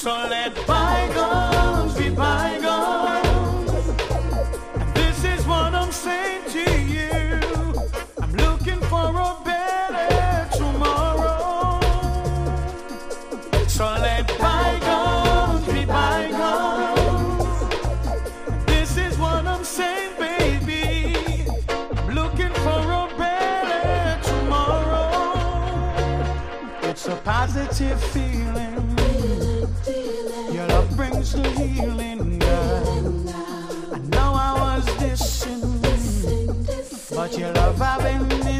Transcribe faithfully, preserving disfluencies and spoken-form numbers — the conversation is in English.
So let bygones be bygones. And this is what I'm saying to you. I'm looking for a better tomorrow. So let bygones be bygones. This is what I'm saying, baby. I'm looking for a better tomorrow. It's a positive feeling. Your love brings the healing, girl. I know I was dissing, but your love I've been